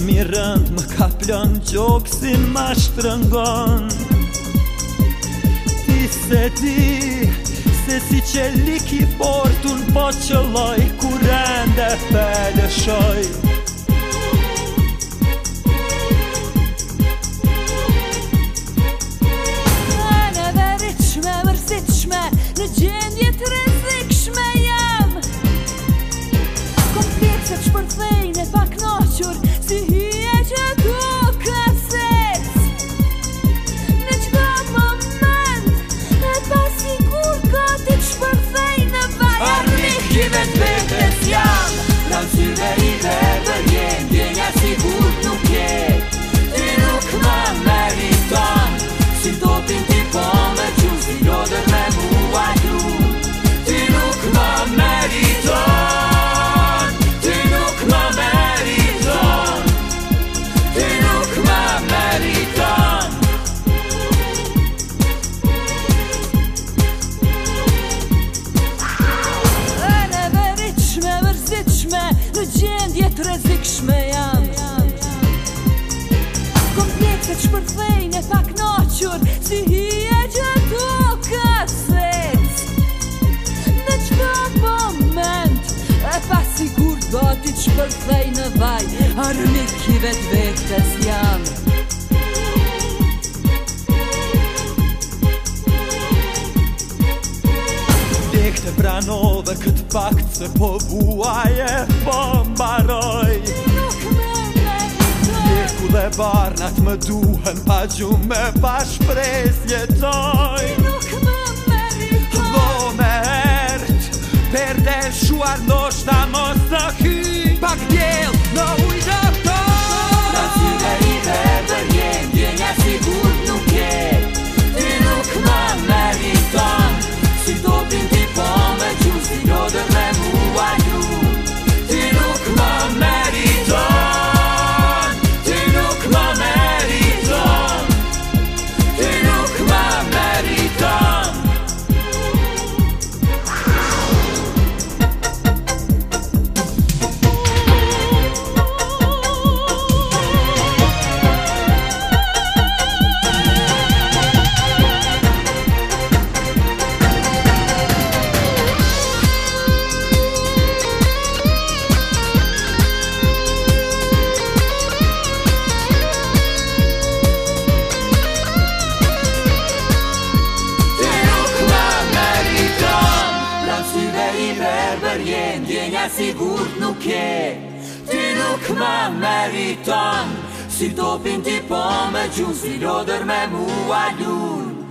shumë i rënd, më ka plën gjoksin ma shtrëngon. Ti se di, se si që liki fortun po qëlloj, kur ende peleshoj. Aneve rritshme, mërzitshme, në gjendje të rrezikshme jam. Komplekset shpërthejnë e paknoqur, si hije që duka sec. Në qdo moment, e pasigur gati të shpërthejnë në vaj. Armikive të vetes jam, pranë syve i verbër jem, djenja sigur nuk je. Ti nuk ma meriton, si topin ti po me qu, si lodër me mua lu. Ti nuk ma meriton, ti nuk ma meriton, ti nuk ma meriton. Aneve rritshme, mërzitshme, në gjendje të rrezikshme jam. Komplekset shpërthejnë e paknoqur, si hije që duka sec. Në qdo moment, e pasigur gati të shpërthejnë në vaj. Armikive të vetes jam. Lek të pranove këtë pakt, se po vuaje po mbaroj. Nuk me meriton, Leku dhe barnat më duhen, pa gjumë pa shpres jetoj. nuk me meriton. Dho me ert, per del shuar ndoshta mos të hy. Pak djel në ujtë të Pra syve i verbër jem, djenja sigur nuk je. Ti nuk ma meriton, si topin ti po me qu, si lodër me mua lu. Ti nuk ma meriton, ti nuk ma meriton, ti nuk ma meriton. Djenja sigur nuk je. Ti nuk ma meriton, si topin ti po me qu, si lodër me mua lun.